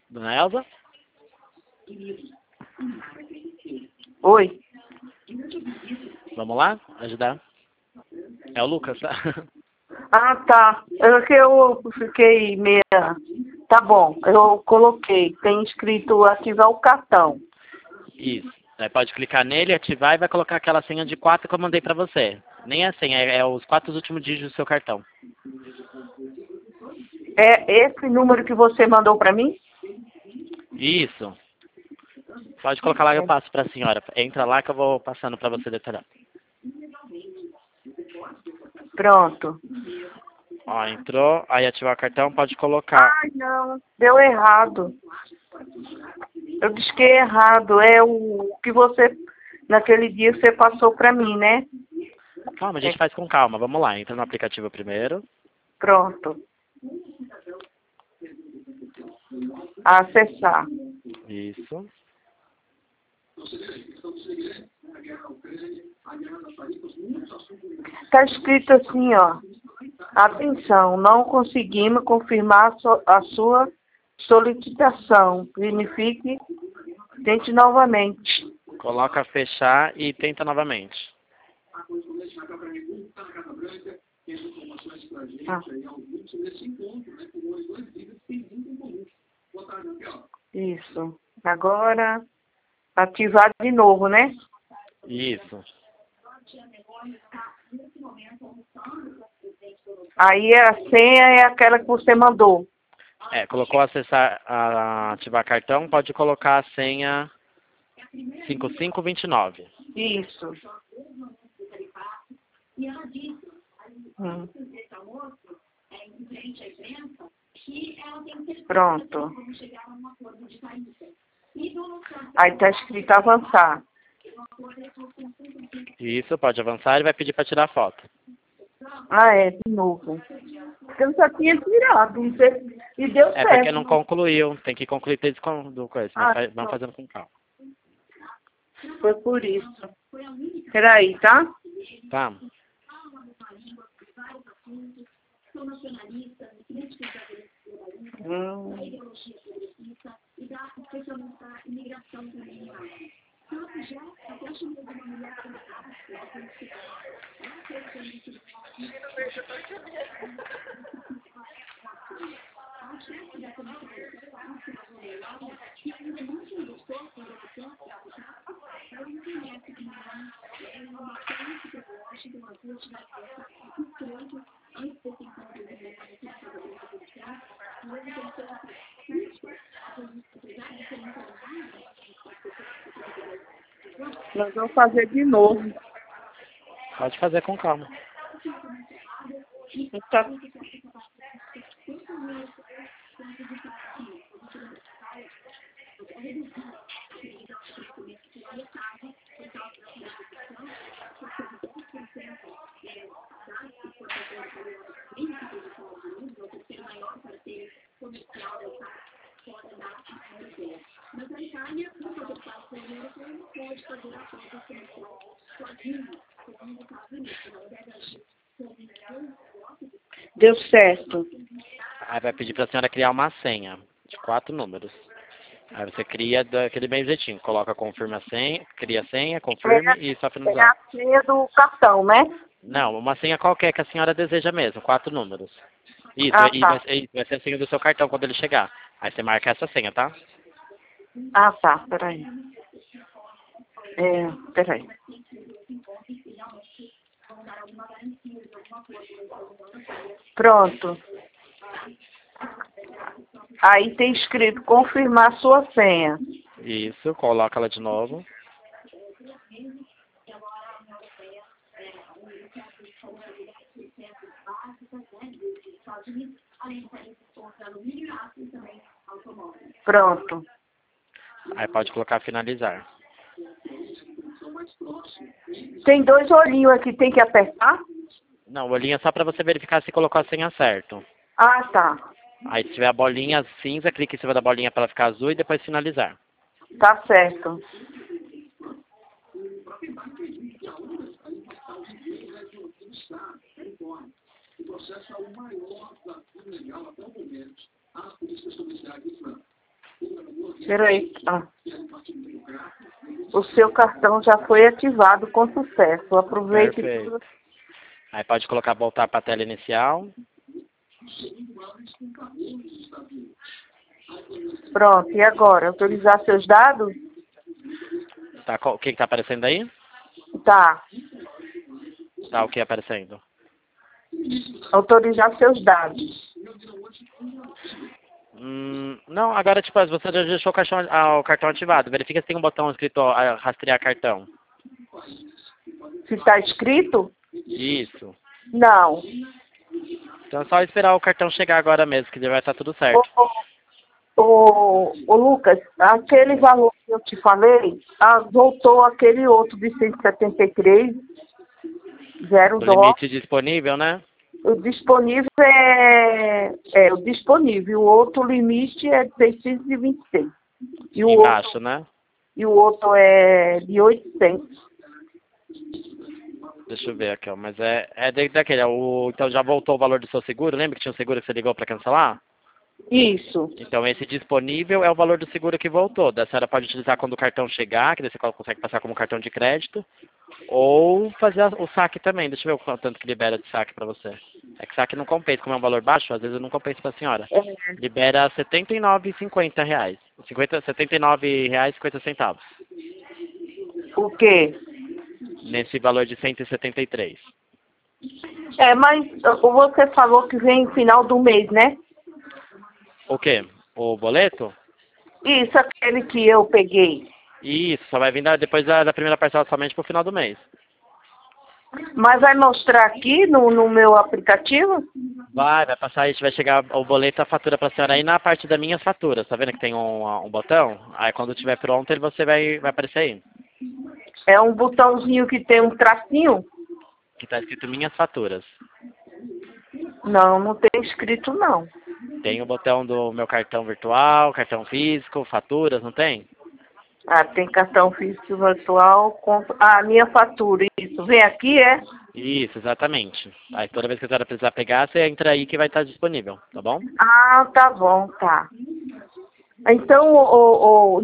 Dona Elza? Oi. Vamos lá? Ajudar? É o Lucas, tá? Ah, tá. Eu fiquei meia... Tá bom, eu coloquei. Tem escrito ativar o cartão. Isso. Aí pode clicar nele, ativar e vai colocar aquela senha de 4 que eu mandei pra você. Nem a senha, é os 4 últimos dígitos do seu cartão. É esse número que você mandou para mim? Isso. Pode colocar lá e eu passo pra senhora. Entra lá que eu vou passando pra você detalhar. Pronto. Ó, entrou, aí ativar o cartão, pode colocar. Ai, não. Deu errado. Eu disquei errado. É o que você... Naquele dia você passou para mim, né? Calma, a gente faz com calma. Vamos lá, entra no aplicativo primeiro. Pronto. Acessar. Isso. Está escrito assim, ó. Atenção, não conseguimos confirmar a sua solicitação. Signifique, tente novamente. Coloca fechar e tenta novamente. Ah. Isso. Agora, ativar de novo, né? Isso. Aí a senha é aquela que você mandou. É, colocou acessar, ativar cartão, pode colocar a senha 5529. Isso. Pronto. Aí está escrito avançar. Isso, pode avançar e vai pedir para tirar foto. Ah, é, de novo. Eu já tinha tirado e deu É certo. porque não concluiu, tem que concluir desde do coisa, mas vamos fazendo com calma. Foi por isso. Peraí, tá? Tá? Nós vamos fazer de novo. Pode fazer com calma. Tá. Deu certo. Aí vai pedir para a senhora criar uma senha de 4 números. Aí você cria daquele bem jeitinho. Coloca confirma a senha, cria a senha, confirme e só É finalizar. a senha do cartão, né? Não, uma senha qualquer que a senhora deseja mesmo, 4 números. Isso, Ah, e tá. vai ser a senha do seu cartão quando ele chegar. Aí você marca essa senha, tá? Ah, tá. Peraí. Peraí. Pronto. Aí tem escrito confirmar sua senha. Isso, coloca ela de novo. Pronto. Aí pode colocar finalizar. Tem 2 olhinhos aqui, tem que apertar? Não, o olhinho é só para você verificar se colocou a senha certo. Ah, tá. Aí se tiver a bolinha cinza, clique em cima da bolinha para ela ficar azul e depois finalizar. Tá certo. Peraí. O seu cartão já foi ativado com sucesso. Aproveite. Perfeito. Aí pode colocar voltar para a tela inicial. Pronto, e agora? Autorizar seus dados? Tá, o que está aparecendo aí? Tá. Tá o que aparecendo? Autorizar seus dados. Não, agora tipo, você já deixou o cartão ativado. Verifica se tem um botão escrito rastrear cartão. Se está escrito? Isso. Não. Então é só esperar o cartão chegar agora mesmo, que vai estar tudo certo. Ô, Lucas, aquele valor que eu te falei, voltou aquele outro de 173, zero O dólar. limite disponível, né? O disponível é o disponível. O outro limite é de 626. E o Embaixo, outro, né? e o outro é de 800. Deixa eu ver aqui, ó. Mas daquele. Então já voltou o valor do seu seguro? Lembra que tinha um seguro que você ligou para cancelar? Isso. Então esse disponível é o valor do seguro que voltou. Da senhora pode utilizar quando o cartão chegar, que daí você consegue passar como cartão de crédito. Ou fazer o saque também. Deixa eu ver o quanto que libera de saque para você. É que saque não compensa, como é um valor baixo, às vezes eu não compensa para a senhora. Libera R$ 79,50. R$ 79,50. O quê? Nesse valor de 173. Mas você falou que vem no final do mês, né? O quê? O boleto? Isso, aquele que eu peguei. Isso, só vai vir depois da primeira parcela somente pro final do mês. Mas vai mostrar aqui no meu aplicativo? Vai passar aí, vai chegar o boleto, a fatura pra senhora aí na parte das minhas faturas. Tá vendo que tem um botão? Aí quando estiver pronto, você vai aparecer aí. É um botãozinho que tem um tracinho? Que tá escrito minhas faturas. Não, não tem escrito não. Tem o botão do meu cartão virtual, cartão físico, faturas, não tem? Tem cartão físico virtual. Minha fatura, isso. Vem aqui, é? Isso, exatamente. Aí toda vez que a senhora precisar pegar, você entra aí que vai estar disponível, tá bom? Tá bom, tá. Então,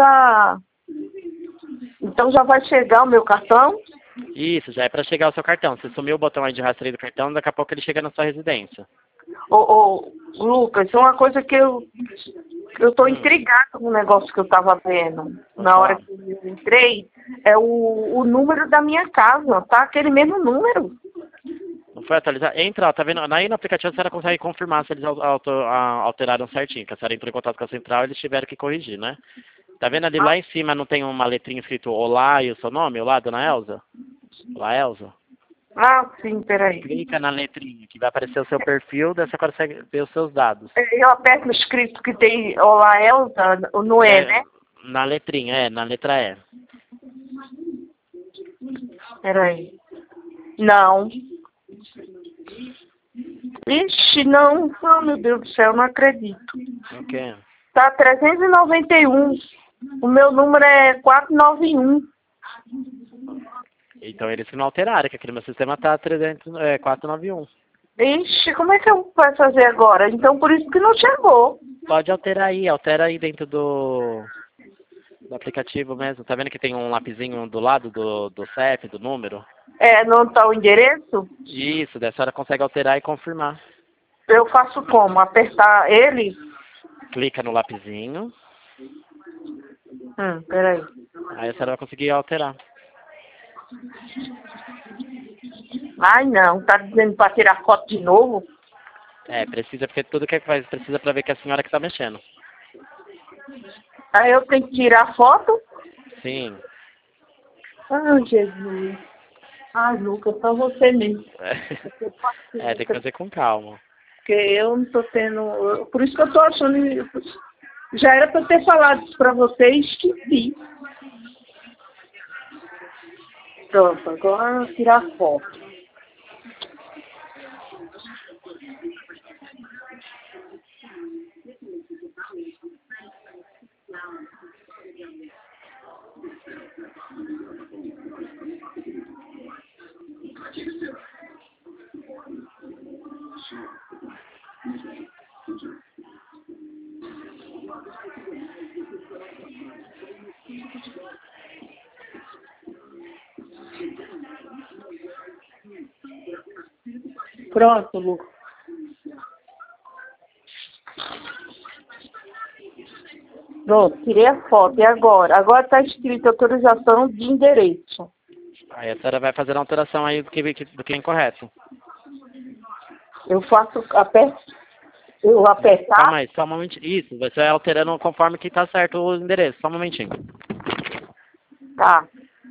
então já vai chegar o meu cartão? Isso, já é para chegar o seu cartão. Você sumiu o botão aí de rastreio do cartão, daqui a pouco ele chega na sua residência. Lucas, uma coisa que eu tô intrigada com o negócio que eu tava vendo. Na hora que eu entrei, é o número da minha casa, tá? Aquele mesmo número. Não foi atualizar? Entra, tá vendo? Aí no aplicativo a senhora consegue confirmar se eles alteraram certinho. Que a senhora entrou em contato com a central e eles tiveram que corrigir, né? Tá vendo ali lá em cima não tem uma letrinha escrito Olá e o seu nome? Olá, dona Elza? Olá, Elza? Sim, peraí. Clica na letrinha que vai aparecer o seu perfil, daí você consegue ver os seus dados. Eu aperto o escrito que tem Olá, Elza, no né? Na letrinha, na letra E. Peraí. Não. Ixi, não. Oh, meu Deus do céu, não acredito. O quê? Tá 391. O meu número é 491. Então eles que não alteraram, que aqui no meu sistema tá 491. Ixi, como é que eu posso fazer agora? Então, por isso que não chegou. Pode altera aí dentro do aplicativo mesmo. Tá vendo que tem um lapisinho do lado do CEP, do número? Não tá o endereço? Isso, daí a senhora consegue alterar e confirmar. Eu faço como? Apertar ele? Clica no lapisinho. Peraí. Aí a senhora vai conseguir alterar. Ai, não. Tá dizendo pra tirar foto de novo? Precisa, porque tudo que faz precisa pra ver que é a senhora que tá mexendo. Aí eu tenho que tirar foto? Sim. Ai, Jesus. Ai, Lucas, só você mesmo. Tem que fazer com calma. Porque eu não tô tendo... Por isso que eu tô achando... Já era pra eu ter falado isso pra você e esqueci. Pronto, agora tirar foto. Pronto, Lucas. Pronto, tirei a foto. E agora? Agora está escrito autorização de endereço. Aí a senhora vai fazer a alteração aí do que é incorreto. Eu faço, eu apertar? Calma aí, só um momentinho. Isso, você vai alterando conforme que tá certo o endereço. Só um momentinho. Tá.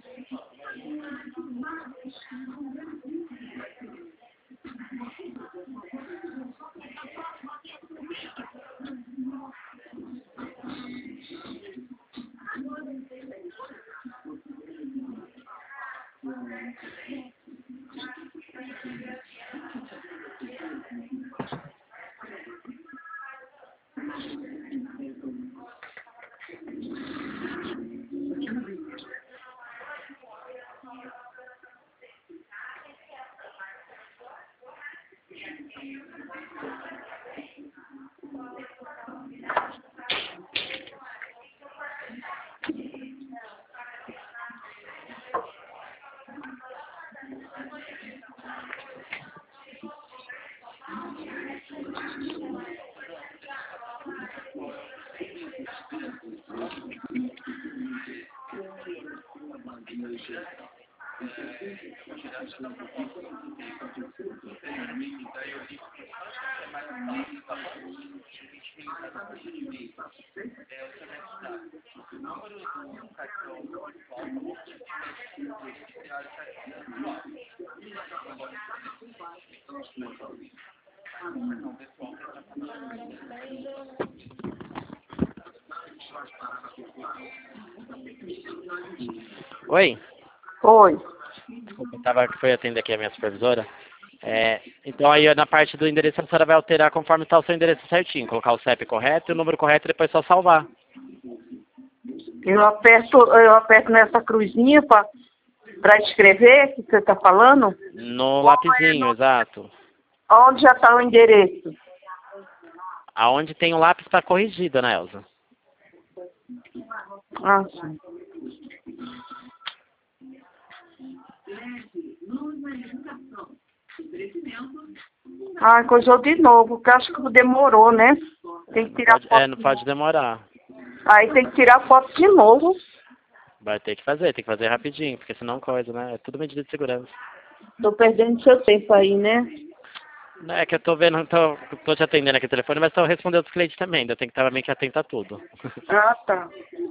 Oi? Oi. Desculpa, foi atender aqui a minha supervisora. Então aí na parte do endereço a senhora vai alterar conforme está o seu endereço certinho. Colocar o CEP correto e o número correto e depois só salvar. Eu aperto nessa cruzinha para escrever que você está falando? No lapisinho, exato. Onde já está o endereço? Aonde tem o lápis para corrigir, dona Elza. Ah, sim. Ah, coisou de novo, porque acho que demorou, né? Tem que tirar foto. Não pode demorar. Aí tem que tirar foto de novo. Vai ter que fazer rapidinho, porque senão coisa, né? É tudo medida de segurança. Tô perdendo seu tempo aí, né? Não é que eu tô vendo, tô te atendendo aqui o telefone, mas tô respondendo os clientes também, ainda tem que estar meio que atento a tudo. Ah, tá.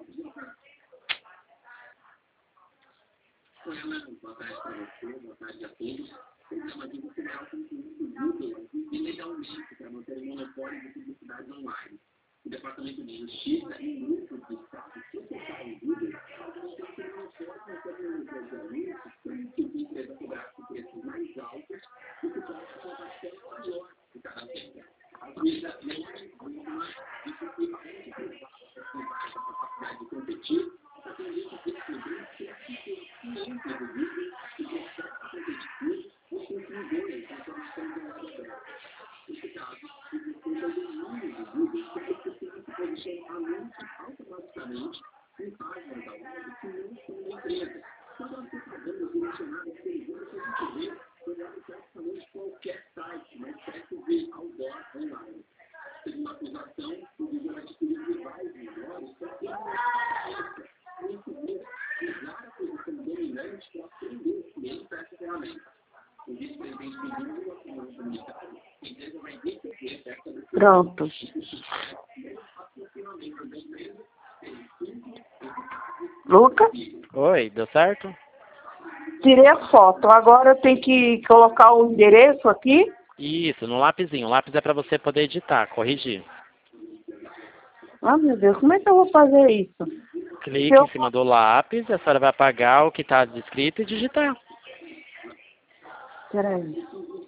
Pronto. Lucas? Oi, deu certo? Tirei a foto. Agora eu tenho que colocar o endereço aqui. Isso, no lapisinho. O lápis é para você poder editar, corrigir. Ah, meu Deus, como é que eu vou fazer isso? Clique em cima do lápis, a senhora vai apagar o que está descrito e digitar. Peraí.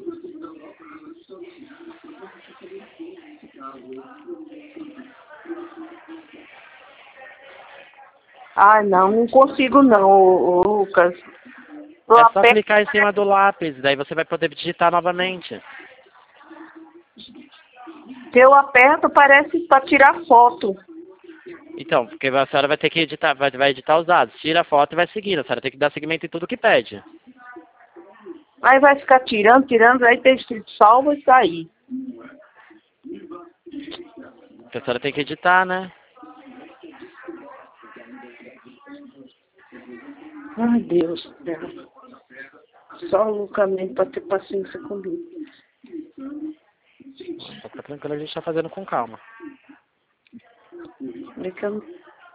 Ah, não consigo não, Lucas. É só clicar em cima do lápis, daí você vai poder digitar novamente. Se eu aperto, parece para tirar foto. Então, porque a senhora vai ter que editar, vai editar os dados. Tira a foto e vai seguindo. A senhora tem que dar seguimento em tudo que pede. Aí vai ficar tirando, aí tem escrito salvo e sair. Porque a senhora tem que editar, né? Ai, Deus do céu. Só o Lucas mesmo pra ter paciência comigo. Fica tranquilo, a gente tá fazendo com calma. É que eu...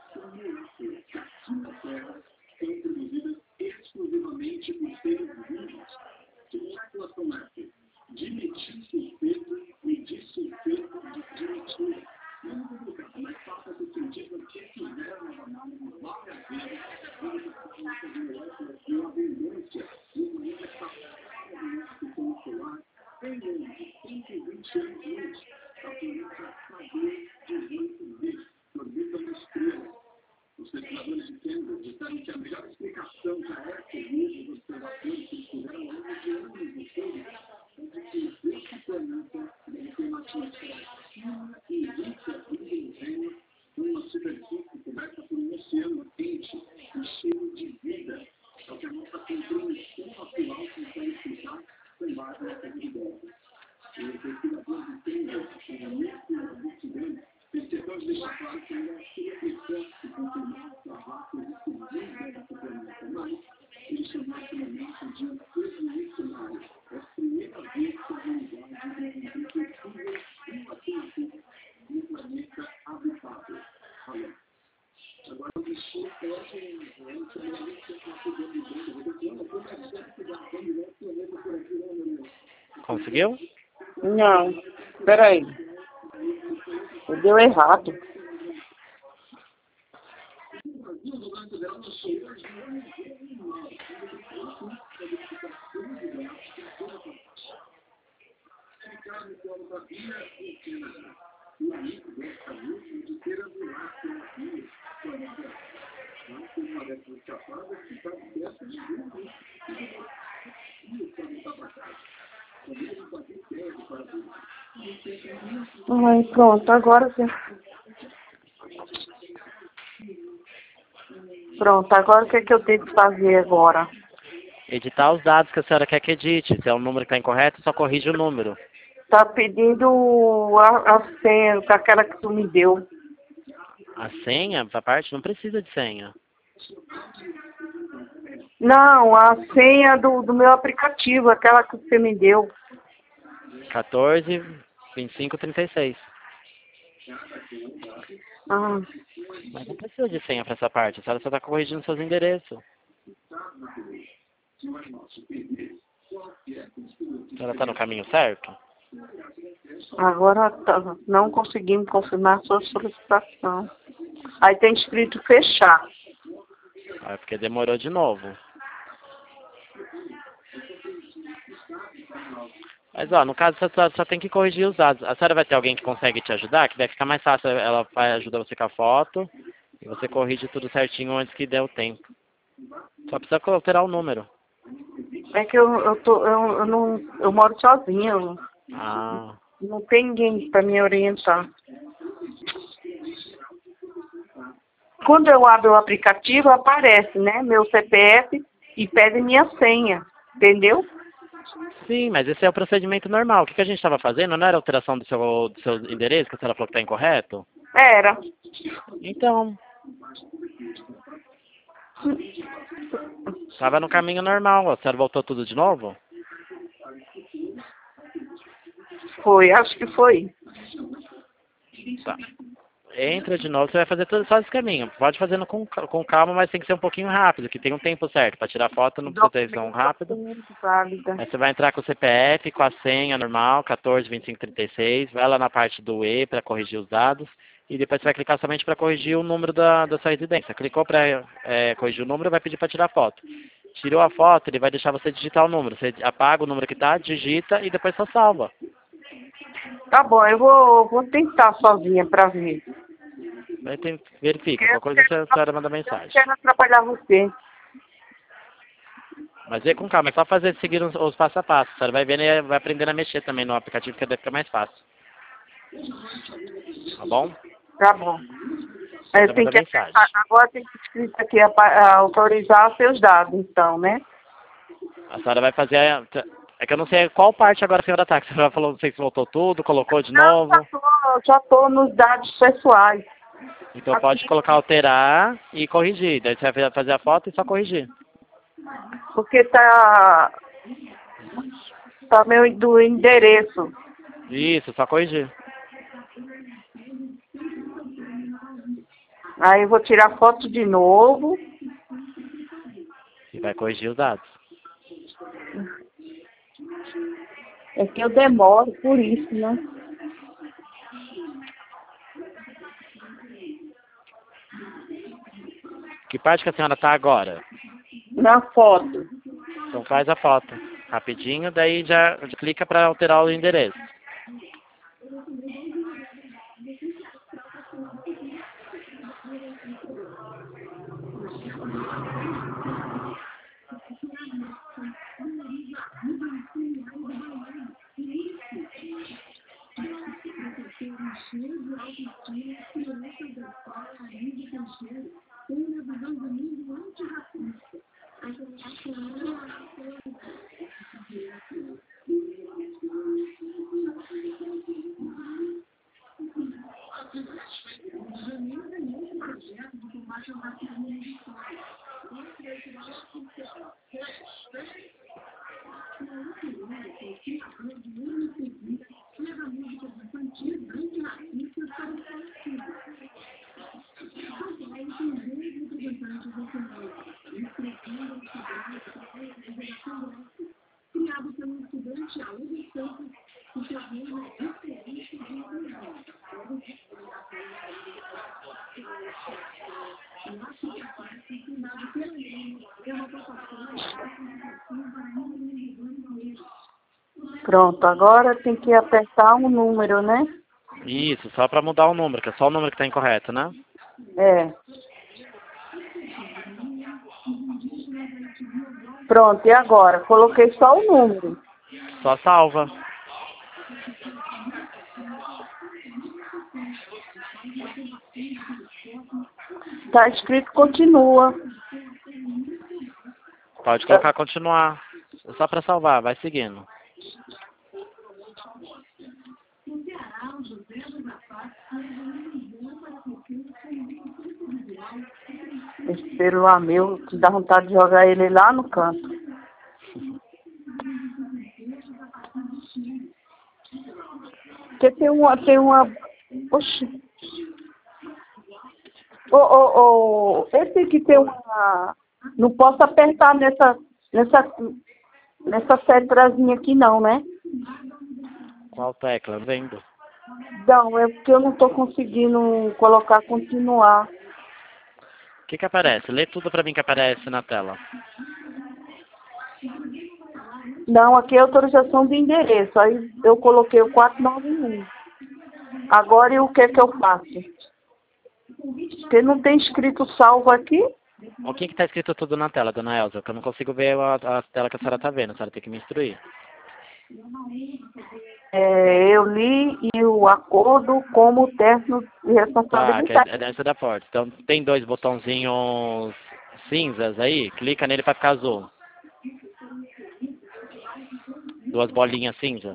Conseguiu? Não, peraí. Deu errado. Ai, pronto, agora sim. Pronto, agora o que é que eu tenho que fazer agora? Editar os dados que a senhora quer que edite. Se é um número que está incorreto, só corrige o número. Tá pedindo a senha, aquela que tu me deu. A senha, essa parte, não precisa de senha. Não, a senha do meu aplicativo, aquela que você me deu. 14, 25, 36. Ah, Mas não precisa de senha para essa parte. A senhora só está corrigindo seus endereços. A senhora está no caminho certo? agora não conseguimos confirmar sua solicitação. Aí tem escrito fechar. É porque demorou de novo. Mas, ó, no caso, você só tem que corrigir os dados. A senhora vai ter alguém que consegue te ajudar? Que vai ficar mais fácil. Ela vai ajudar você com a foto. E você corrige tudo certinho antes que dê o tempo. Só precisa alterar o número. É que eu moro sozinha, Ah, não tem ninguém para me orientar. Quando eu abro o aplicativo, aparece, né, meu CPF e pede minha senha, entendeu? sim, mas esse é o procedimento normal. O que a gente estava fazendo não era alteração do seu endereço, que a senhora falou que está incorreto? Era. Então, estava no caminho normal. A senhora voltou tudo de novo? Foi, acho que foi. Tá. Entra de novo, você vai fazer tudo só esse caminho. Pode fazendo com calma, mas tem que ser um pouquinho rápido, que tem um tempo certo. Para tirar foto não precisa ser tão rápido. Válida. Aí você vai entrar com o CPF, com a senha normal, 14, 25, 36. Vai lá na parte do E para corrigir os dados. E depois você vai clicar somente para corrigir o número da sua residência. Clicou para corrigir o número, vai pedir para tirar foto. Tirou a foto, ele vai deixar você digitar o número. Você apaga o número que está, digita e depois só salva. Tá bom, eu vou tentar sozinha para ver. Verifica, qualquer coisa a senhora manda mensagem. Eu quero atrapalhar você. Mas vê com calma, é só seguir os passo a passo. A senhora vai vendo e vai aprendendo a mexer também no aplicativo, que deve ficar mais fácil. Tá bom? Tá bom. É, Você tem manda que, mensagem. agora tem que escrito aqui autorizar seus dados, então, né? A senhora vai fazer... É que eu não sei qual parte agora a senhora tá. Que a senhora falou, não sei se voltou tudo, colocou de Não, novo. já tô nos dados pessoais. Então Aqui, pode colocar alterar e corrigir. Daí você vai fazer a foto e só corrigir. porque tá meu do endereço. Isso, só corrigir. Aí eu vou tirar foto de novo. E vai corrigir os dados. É que eu demoro por isso, né? Que parte que a senhora tá agora? Na foto. Então faz a foto. Rapidinho, daí já clica para alterar o endereço. Pronto, agora tem que apertar um número, né? Isso, só para mudar o número, que é só o número que está incorreto, né? É. Pronto, e agora? Coloquei só o número. Só salva. Tá escrito continua. Pode colocar continuar. É só para salvar, vai seguindo. Esse celular meu, que dá vontade de jogar ele lá no canto. Porque tem uma... Oxi. Esse aqui tem uma... Não posso apertar nessa setrazinha aqui não, né? Qual tecla? Vendo. Não, é porque eu não estou conseguindo colocar continuar. O que que aparece? Lê tudo para mim que aparece na tela. Não, aqui é autorização de endereço. Aí eu coloquei o 491. Agora e o que eu faço? Porque não tem escrito salvo aqui. O que que tá escrito tudo na tela, dona Elza? Que eu não consigo ver a tela que a senhora tá vendo. A senhora tem que me instruir. Eu li e o acordo como termo de Tá, que responsabilidade. é dentro da porta. Então tem dois botãozinhos cinzas aí. Clica nele para ficar azul. Duas bolinhas cinza.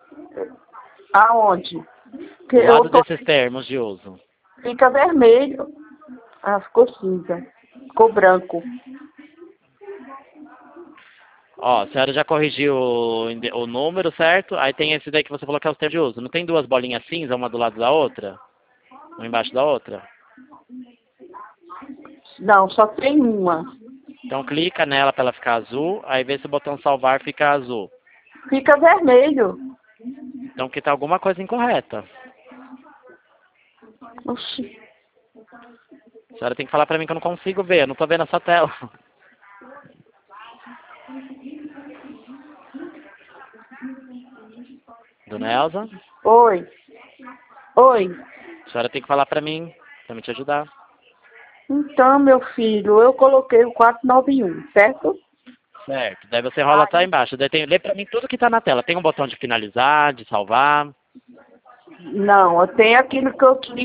Aonde? Que Do lado desses termos de uso. fica vermelho. Ah, ficou cinza. Ficou branco. Ó, a senhora já corrigiu o número, certo? Aí tem esse daí que você falou que é os termos de uso. Não tem duas bolinhas cinza, uma do lado da outra? Uma embaixo da outra? Não, só tem uma. Então clica nela para ela ficar azul, aí vê se o botão salvar fica azul. Fica vermelho. Então que tá alguma coisa incorreta. Oxi. A senhora tem que falar para mim que eu não consigo ver, eu não tô vendo essa tela. Dona Elza? Oi. Oi. A senhora tem que falar para mim me te ajudar. Então, meu filho, eu coloquei o 491, certo? Certo. Daí você rola até embaixo. Daí lê para mim tudo que tá na tela. Tem um botão de finalizar, de salvar. Não, tem aquilo que eu te